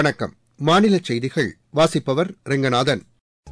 வணக்கம். மாநில செய்திகள் வாசிப்பவர் ரெங்கநாதன்.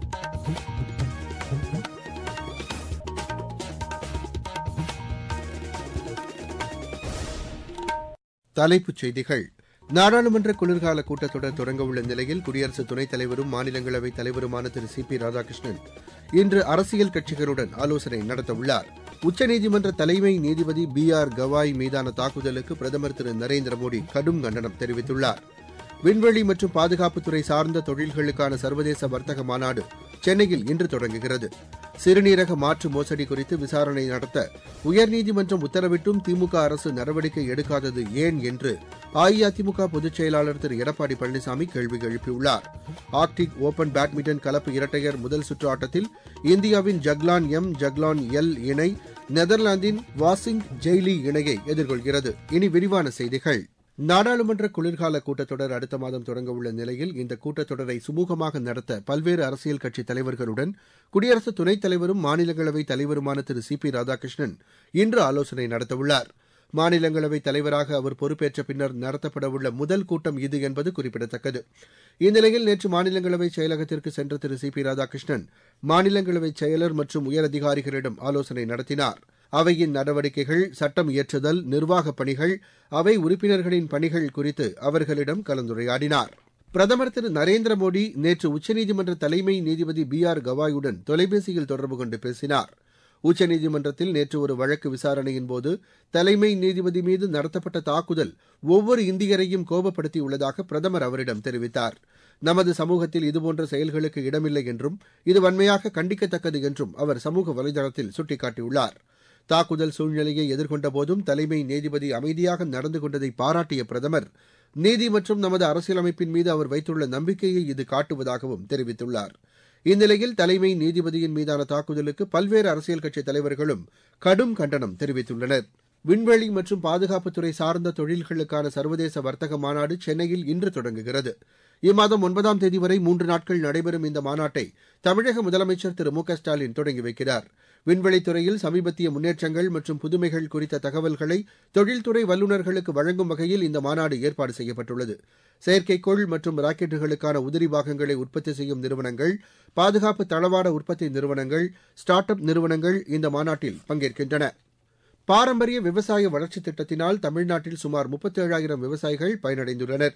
தலைப்புச் செய்திகள். நாடாளுமன்ற குளிர்கால கூட்டத்தொடர் தொடங்கவுள்ள நிலையில் குடியரசு துணைத் தலைவரும் மாநிலங்களவைத் தலைவருமான திரு சி பி ராதாகிருஷ்ணன் இன்று அரசியல் கட்சிகளுடன் ஆலோசனை நடத்தவுள்ளார். உச்சநீதிமன்ற தலைமை நீதிபதி பி ஆர் கவாய் மீதான தாக்குதலுக்கு பிரதமர் திரு நரேந்திர மோடி கடும் கண்டனம் தெரிவித்துள்ளார். விண்வெளி மற்றும் பாதுகாப்புத்துறை சார்ந்த தொழில்களுக்கான சர்வதேச வர்த்தக மாநாடு சென்னையில் இன்று தொடங்குகிறது. சிறுநீரக மாற்று மோசடி குறித்து விசாரணை நடத்த உயர்நீதிமன்றம் உத்தரவிட்டும் திமுக அரசு நடவடிக்கை எடுக்காதது ஏன் என்று அஇஅதிமுக பொதுச் செயலாளர் திரு எடப்பாடி பழனிசாமி கேள்வி எழுப்பியுள்ளார். ஆர்க்டிக் ஓபன் பேட்மிண்டன் கலப்பு இரட்டையர் முதல் சுற்று ஆட்டத்தில் இந்தியாவின் ஜக்லான் எம் ஜக்லான் எல் இணை நெதர்லாந்தின் வாசிங் ஜெய்லி இணையை எதிர்கொள்கிறது. இனி விரிவான செய்திகள். நாடாளுமன்ற குளிர்கால கூட்டத்தொடர் அடுத்த மாதம் தொடங்கவுள்ள நிலையில் இந்த கூட்டத்தொடரை சுமூகமாக நடத்த பல்வேறு அரசியல் கட்சித் தலைவர்களுடன் குடியரசு துணைத் தலைவரும் மாநிலங்களவைத் தலைவருமான திரு சி பி ராதாகிருஷ்ணன் இன்று ஆலோசனை நடத்தவுள்ளார். மாநிலங்களவைத் தலைவராக அவர் பொறுப்பேற்ற பின்னர் நடத்தப்படவுள்ள முதல் கூட்டம் இது என்பது குறிப்பிடத்தக்கது. இந்நிலையில் நேற்று மாநிலங்களவை செயலகத்திற்கு சென்ற திரு சி பி ராதாகிருஷ்ணன் மாநிலங்களவை செயலர் மற்றும் உயரதிகாரிகளிடம் ஆலோசனை நடத்தினார். அவையின் நடவடிக்கைகள், சட்டம் இயற்றுதல், நிர்வாகப் பணிகள், அவை உறுப்பினர்களின் பணிகள் குறித்து அவர்களிடம் கலந்துரையாடினார். பிரதமர் திரு நரேந்திர மோடி நேற்று உச்சநீதிமன்ற தலைமை நீதிபதி பி ஆர் கவாயுடன் தொலைபேசியில் தொடர்பு கொண்டு பேசினார். உச்சநீதிமன்றத்தில் நேற்று ஒரு வழக்கு விசாரணையின்போது தலைமை நீதிபதி மீது நடத்தப்பட்ட தாக்குதல் ஒவ்வொரு இந்தியரையும் கோபப்படுத்தியுள்ளதாக பிரதமர் அவரிடம் தெரிவித்தார். நமது சமூகத்தில் இதுபோன்ற செயல்களுக்கு இடமில்லை என்றும் இது வன்மையாக கண்டிக்கத்தக்கது என்றும் அவர் சமூக வலைதளத்தில் சுட்டிக்காட்டியுள்ளார். தாக்குதல் சூழ்நிலையை எதிர்கொண்ட போதும் தலைமை நீதிபதி அமைதியாக நடந்து கொண்டதை பாராட்டிய பிரதமர் நீதி மற்றும் நமது அரசியலமைப்பின் மீது அவர் வைத்துள்ள நம்பிக்கையை இது காட்டுவதாகவும் தெரிவித்துள்ளார். இந்நிலையில் தலைமை நீதிபதியின் மீதான தாக்குதலுக்கு பல்வேறு அரசியல் கட்சித் தலைவர்களும் கடும் கண்டனம் தெரிவித்துள்ளனர். விண்வெளி மற்றும் பாதுகாப்புத்துறை சார்ந்த தொழில்களுக்கான சர்வதேச வர்த்தக மாநாடு சென்னையில் இன்று தொடங்குகிறது. இம்மாதம் 9ஆம் தேதி வரை 3 நாட்கள் நடைபெறும் இந்த மாநாட்டை தமிழக முதலமைச்சர் திரு மு க ஸ்டாலின் தொடங்கி வைக்கிறார். விண்வெளித்துறையில் சமீபத்திய முன்னேற்றங்கள் மற்றும் புதுமைகள் குறித்த தகவல்களை தொழில்துறை வல்லுநர்களுக்கு வழங்கும் வகையில் இந்த மாநாடு ஏற்பாடு செய்யப்பட்டுள்ளது. செயற்கைக்கோள் மற்றும் ராக்கெட்டுகளுக்கான உதிரி பாகங்களை உற்பத்தி செய்யும் நிறுவனங்கள், பாதுகாப்பு தளவாட உற்பத்தி நிறுவனங்கள், ஸ்டார்ட் அப் நிறுவனங்கள் இந்த மாநாட்டில் பங்கேற்கின்றன. பாரம்பரிய விவசாய வளர்ச்சித் திட்டத்தினால் தமிழ்நாட்டில் சுமார் 37,000 விவசாயிகள் பயனடைந்துள்ளனர்.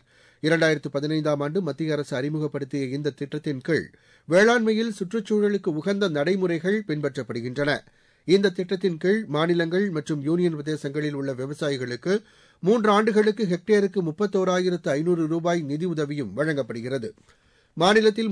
2015ஆம் ஆண்டு மத்திய அரசு அறிமுகப்படுத்திய இந்த திட்டத்தின் கீழ் வேளாண்மையில் சுற்றுச்சூழலுக்கு உகந்த நடைமுறைகள் பின்பற்றப்படுகின்றன. இந்த திட்டத்தின் கீழ் மாநிலங்கள் மற்றும் யூனியன் பிரதேசங்களில் உள்ள விவசாயிகளுக்கு 3 ஆண்டுகளுக்கு ஹெக்டேருக்கு 31,500 ரூபாய் நிதியுதவியும் வழங்கப்படுகிறது. மாநிலத்தில்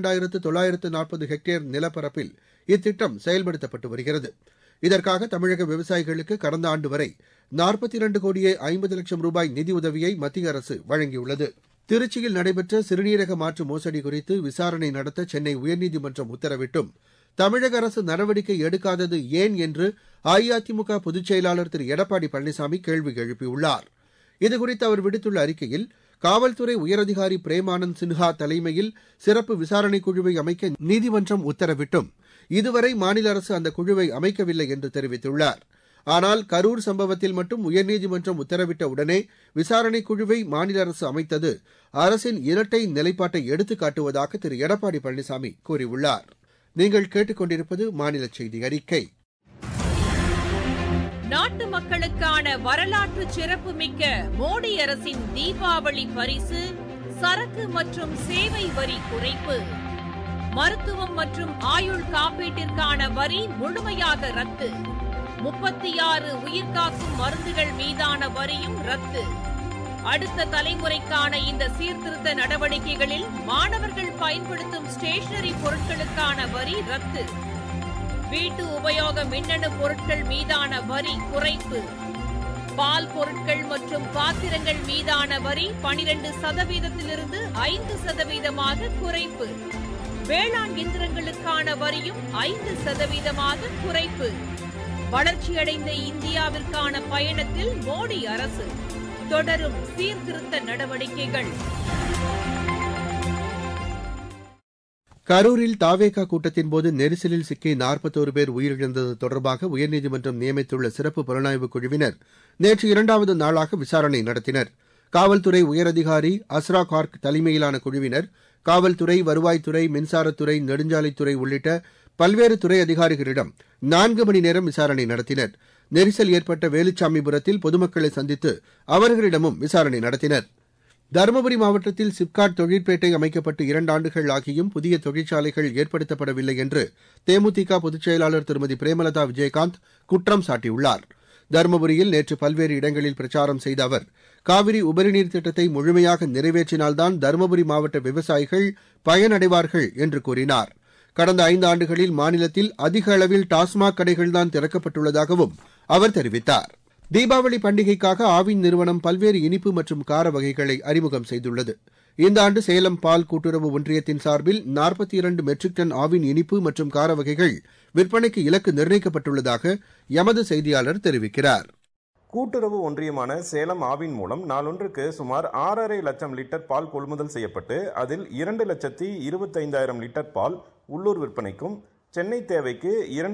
32,940 ஹெக்டேர் நிலப்பரப்பில் இத்திட்டம் செயல்படுத்தப்பட்டு வருகிறது. இதற்காக தமிழக விவசாயிகளுக்கு கடந்த ஆண்டு வரை 42,50,00,000 ரூபாய் நிதியுதவியை மத்திய அரசு வழங்கியுள்ளது. திருச்சியில் நடைபெற்ற சிறுநீரக மாற்று மோசடி குறித்து விசாரணை நடத்த சென்னை உயர்நீதிமன்றம் உத்தரவிட்டும் தமிழக அரசு நடவடிக்கை எடுக்காதது ஏன் என்று அஇஅதிமுக பொதுச் செயலாளர் திரு எடப்பாடி பழனிசாமி கேள்வி எழுப்பியுள்ளார். இதுகுறித்து அவர் விடுத்துள்ள அறிக்கையில், காவல்துறை உயரதிகாரி பிரேமானந்த் சின்ஹா தலைமையில் சிறப்பு விசாரணை குழுவை அமைக்க நீதிமன்றம் உத்தரவிட்டும் இதுவரை மாநில அரசு அந்த குழுவை அமைக்கவில்லை என்று தெரிவித்துள்ளார். ஆனால் கரூர் சம்பவத்தில் மட்டும் உயர்நீதிமன்றம் உத்தரவிட்ட உடனே விசாரணை குழுவை மாநில அரசு அமைத்தது அரசின் இரட்டை நிலைப்பாட்டை எடுத்துக் காட்டுவதாக திரு எடப்பாடி பழனிசாமி கூறியுள்ளார். நீங்கள் கேட்டுக்கொண்டிருப்பது மாநில செய்தி அறிக்கை. நாட்டு மக்களுக்கான வரலாற்று சிறப்புமிக்க மோடி அரசின் தீபாவளி பரிசு சரக்கு மற்றும் சேவை வரி குறைப்பு. மருத்துவம் மற்றும் ஆயுள் காப்பீட்டிற்கான வரி முழுமையாக ரத்து. 36 உயிர்காக்கும் மருந்துகள் மீதான வரியும் ரத்து. அடுத்த தலைமுறைக்கான இந்த சீர்திருத்த நடவடிக்கைகளில் மாணவர்கள் பயன்படுத்தும் ஸ்டேஷனரி பொருட்களுக்கான வரி ரத்து. வீட்டு உபயோக மின்னணு பொருட்கள் மீதான வரி குறைப்பு. பால் பொருட்கள் மற்றும் பாத்திரங்கள் மீதான வரி 12%-இருந்து 5% குறைப்பு. வேளாண் இயந்திரங்களுக்கான வரியும் 5% குறைப்பு. வளர்ச்சியடைந்த இந்தியாவிற்கான பயணத்தில் மோடி அரசு தொடரும் சீர்திருத்த நடவடிக்கைகள். கரூரில் தாவேகா கூட்டத்தின்போது நெரிசலில் சிக்கி 41 பேர் உயிரிழந்தது தொடர்பாக உயர்நீதிமன்றம் நியமித்துள்ள சிறப்பு புலனாய்வு குழுவினர் நேற்று 2வது நாளாக விசாரணை நடத்தினர். காவல்துறை உயரதிகாரி அஸ்ரா கார்க் தலைமையிலான குழுவினர் காவல்துறை, வருவாய்த்துறை, மின்சாரத்துறை, நெடுஞ்சாலைத்துறை உள்ளிட்ட பல்வேறு துறை அதிகாரிகளிடம் 4 மணி நேரம் விசாரணை நடத்தினர். நெரிசல் ஏற்பட்ட வேலுச்சாமிபுரத்தில் பொதுமக்களை சந்தித்து அவர்களிடமும் விசாரணை நடத்தினர். தருமபுரி மாவட்டத்தில் சிப்காட் தொழிற்பேட்டை அமைக்கப்பட்டு 2 ஆண்டுகள் ஆகியும் புதிய தொழிற்சாலைகள் ஏற்படுத்தப்படவில்லை என்று தேமுதிக பொதுச் செயலாளர் திருமதி பிரேமலதா விஜயகாந்த் குற்றம் சாட்டியுள்ளார். தருமபுரியில் நேற்று பல்வேறு இடங்களில் பிரச்சாரம் செய்த அவர், காவிரி உபரிநீர் திட்டத்தை முழுமையாக நிறைவேற்றினால்தான் தருமபுரி மாவட்ட விவசாயிகள் பயனடைவார்கள் என்று கூறினார். கடந்த 5 ஆண்டுகளில் மாநிலத்தில் அதிக அளவில் டாஸ்மாக் கடைகள்தான் திறக்கப்பட்டுள்ளதாகவும் அவர் தெரிவித்தார். தீபாவளி பண்டிகைக்காக ஆவின் நிறுவனம் பல்வேறு இனிப்பு மற்றும் கார வகைகளை அறிமுகம் செய்துள்ளது. இந்த ஆண்டு சேலம் பால் கூட்டுறவு ஒன்றியத்தின் சார்பில் 42 மெட்ரிக் டன் ஆவின் இனிப்பு மற்றும் கார வகைகள் விற்பனைக்கு இலக்கு நிர்ணயிக்கப்பட்டுள்ளதாக எமது செய்தியாளர் தெரிவிக்கிறார். கூட்டுறவு ஒன்றியமான சேலம் ஆவின் மூலம் நாளொன்றுக்கு சுமார் 6.5 லட்சம் லிட்டர் பால் கொள்முதல் செய்யப்பட்டு அதில் 2,25,000 லிட்டர் பால் உள்ளூர் விற்பனைக்கும், சென்னை தேவைக்கு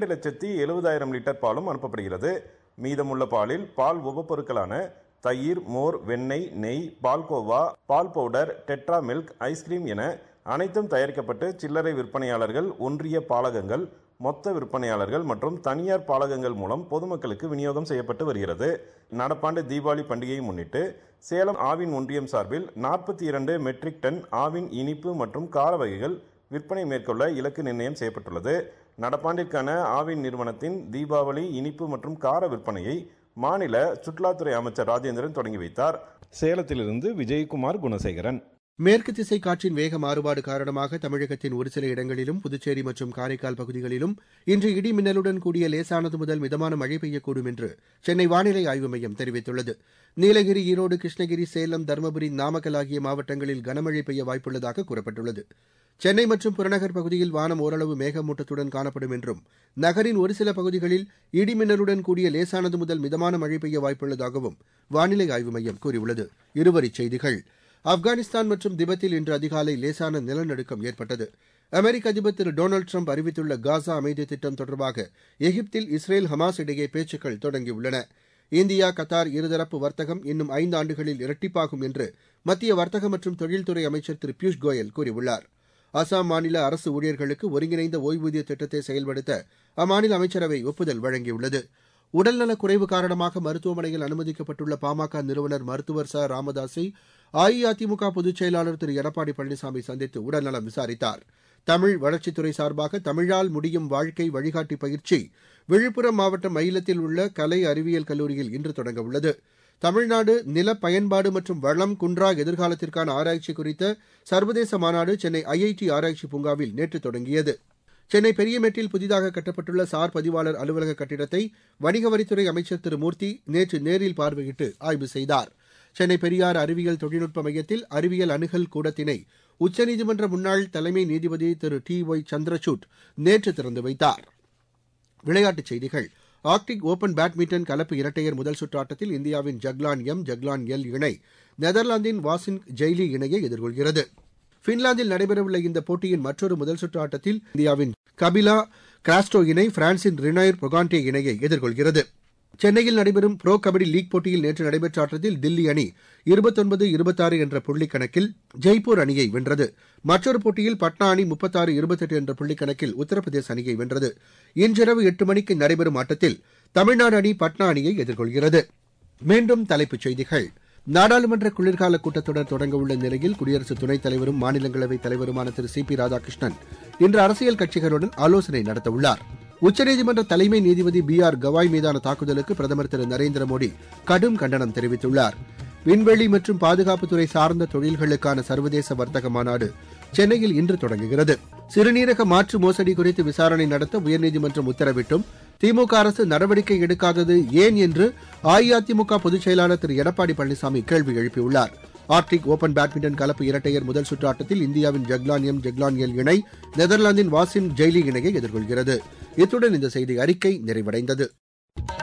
2,70,000 லிட்டர் பாலும் அனுப்பப்படுகிறது. மீதமுள்ள பாலில் பால் உபப்பொருட்களான தயிர், மோர், வெண்ணெய், நெய், பால்கோவா, பால் பவுடர், டெட்ரா மில்க், ஐஸ்கிரீம் என அனைத்தும் தயாரிக்கப்பட்டு சில்லறை விற்பனையாளர்கள், ஒன்றிய பாலகங்கள், மொத்த விற்பனையாளர்கள் மற்றும் தனியார் பாலகங்கள் மூலம் பொதுமக்களுக்கு விநியோகம் செய்யப்பட்டு வருகிறது. நடப்பாண்டு தீபாவளி பண்டிகையை முன்னிட்டு சேலம் ஆவின் ஒன்றியம் சார்பில் 42 மெட்ரிக் டன் ஆவின் இனிப்பு மற்றும் கார வகைகள் விற்பனை மேற்கொள்ள இலக்கு நிர்ணயம் செய்யப்பட்டுள்ளது. நடப்பாண்டிற்கான ஆவின் நிறுவனத்தின் தீபாவளி இனிப்பு மற்றும் கார விற்பனையை மாநில சுற்றுலாத்துறை அமைச்சர் ராஜேந்திரன் தொடங்கி வைத்தார். சேலத்திலிருந்து விஜயகுமார் குணசேகரன். மேற்கு திசை காற்றின் வேக மாறுபாடு காரணமாக தமிழகத்தின் ஒரு சில இடங்களிலும், புதுச்சேரி மற்றும் காரைக்கால் பகுதிகளிலும் இன்று இடி மின்னலுடன் கூடிய லேசானது முதல் மிதமான மழை பெய்யக்கூடும் என்று சென்னை வானிலை ஆய்வு மையம் தெரிவித்துள்ளது. நீலகிரி, ஈரோடு, கிருஷ்ணகிரி, சேலம், தருமபுரி, நாமக்கல் ஆகிய மாவட்டங்களில் கனமழை பெய்ய வாய்ப்புள்ளதாக கூறப்பட்டுள்ளது. சென்னை மற்றும் புறநகர் பகுதியில் வானம் ஓரளவு மேகமூட்டத்துடன் காணப்படும் என்றும், நகரின் ஒரு சில பகுதிகளில் இடி மின்னலுடன் கூடிய லேசானது முதல் மிதமான மழை பெய்ய வாய்ப்புள்ளதாகவும் வானிலை ஆய்வு மையம் கூறியுள்ளது. இருவரிச் செய்திகள். ஆப்கானிஸ்தான் மற்றும் திபெத்தில் இன்று அதிகாலை லேசான நிலநடுக்கம் ஏற்பட்டது. அமெரிக்க அதிபர் திரு டொனால்டு ட்ரம்ப் அறிவித்துள்ள காசா அமைதி திட்டம் தொடர்பாக எகிப்தில் இஸ்ரேல், ஹமாஸ் இடையே பேச்சுக்கள் தொடங்கியுள்ளன. இந்தியா, கத்தார் இருதரப்பு வர்த்தகம் இன்னும் 5 ஆண்டுகளில் இரட்டிப்பாகும் என்று மத்திய வர்த்தக மற்றும் தொழில்துறை அமைச்சர் திரு பியூஷ் கோயல் கூறியுள்ளார். அசாம் மாநில அரசு ஊழியர்களுக்கு ஒருங்கிணைந்த ஓய்வூதிய திட்டத்தை செயல்படுத்த அம்மாநில அமைச்சரவை ஒப்புதல் வழங்கியுள்ளது. உடல்நலக் குறைவு காரணமாக மருத்துவமனையில் அனுமதிக்கப்பட்டுள்ள பாமக நிறுவனர் மருத்துவர் ச ராமதாஸை அஇஅதிமுக பொதுச் செயலாளர் திரு எடப்பாடி பழனிசாமி சந்தித்து உடல்நலம் விசாரித்தார். தமிழ் வளர்ச்சித்துறை சார்பாக தமிழால் முடியும் வாழ்க்கை வழிகாட்டி பயிற்சி விழுப்புரம் மாவட்டம் மயிலத்தில் உள்ள கலை அறிவியல் கல்லூரியில் இன்று தொடங்க உள்ளது. தமிழ்நாடு நில பயன்பாடு மற்றும் வளம் குன்றா எதிர்காலத்திற்கான ஆராய்ச்சி குறித்த சர்வதேச மாநாடு சென்னை ஐஐடி ஆராய்ச்சி பூங்காவில் நேற்று தொடங்கியது. சென்னை பெரியமேட்டில் புதிதாக கட்டப்பட்டுள்ள சார் பதிவாளர் அலுவலக கட்டிடத்தை வணிக வரித்துறை அமைச்சர் திரு மூர்த்தி நேற்று நேரில் பார்வையிட்டு ஆய்வு செய்தார். சென்னை பெரியார் அறிவியல் தொழில்நுட்ப மையத்தில் அறிவியல் அணுகல் கூடத்தினை உச்சநீதிமன்ற முன்னாள் தலைமை நீதிபதி திரு டி.ஒய். சந்திரசூட் நேற்று திறந்து வைத்தார். விளையாட்டுச் செய்திகள். ஆர்க்டிக் ஓபன் பேட்மிண்டன் கலப்பு இரட்டையர் முதல் சுற்று ஆட்டத்தில் இந்தியாவின் ஜக்லான் எம், ஜக்லான் எல் இணை நெதர்லாந்தின் வாசின் ஜெய்லி இணையை எதிர்கொள்கிறது. பின்லாந்தில் நடைபெறவுள்ள இந்த போட்டியின் மற்றொரு முதல் சுற்று ஆட்டத்தில் இந்தியாவின் கபிலா கிராஸ்டோ இணை பிரான்சின் ரினாயர் பொகாண்டே இணையை எதிர்கொள்கிறது. சென்னையில் நடைபெறும் ப்ரோ கபடி லீக் போட்டியில் நேற்று நடைபெற்ற ஆட்டத்தில் தில்லி அணி 29-26 என்ற புள்ளிக் கணக்கில் ஜெய்ப்பூர் அணியை வென்றது. மற்றொரு போட்டியில் பட்னா அணி 36-28 என்ற புள்ளிக் கணக்கில் உத்தரப்பிரதேச அணியை வென்றது. இன்றிரவு 8 மணிக்கு நடைபெறும் ஆட்டத்தில் தமிழ்நாடு அணி பட்னா அணியை எதிர்கொள்கிறது. மீண்டும் தலைப்புச் செய்திகள். நாடாளுமன்ற குளிர்கால கூட்டத்தொடர் தொடங்கவுள்ள நிலையில் குடியரசு துணைத் தலைவரும் மாநிலங்களவைத் தலைவருமான திரு சி.பி. ராதாகிருஷ்ணன் இன்று அரசியல் கட்சிகளுடன் ஆலோசனை நடத்தவுள்ளார். உச்சநீதிமன்ற தலைமை நீதிபதி பி.ஆர். கவாய் மீதான தாக்குதலுக்கு பிரதமர் திரு நரேந்திர மோடி கடும் கண்டனம் தெரிவித்துள்ளார். விண்வெளி மற்றும் பாதுகாப்புத்துறை சார்ந்த தொழில்களுக்கான சர்வதேச வர்த்தக மாநாடு சென்னையில் இன்று தொடங்குகிறது. சிறுநீரக மாற்று மோசடி குறித்து விசாரணை நடத்த உயர்நீதிமன்றம் உத்தரவிட்டும் திமுக அரசு நடவடிக்கை எடுக்காதது ஏன் என்று அஇஅதிமுக பொதுச் செயலாளர் திரு எடப்பாடி பழனிசாமி கேள்வி எழுப்பியுள்ளார். ஆர்க்டிக் ஓபன் பேட்மிண்டன் கலப்பு இரட்டையர் முதல் சுற்று ஆட்டத்தில் இந்தியாவின் ஜக்லான் எம், ஜக்லான் எல் இணை நெதர்லாந்தின் வாசின் ஜெய்லி இணையை எதிர்கொள்கிறது. இத்துடன் இந்த செய்தி அறிக்கை நிறைவடைந்தது.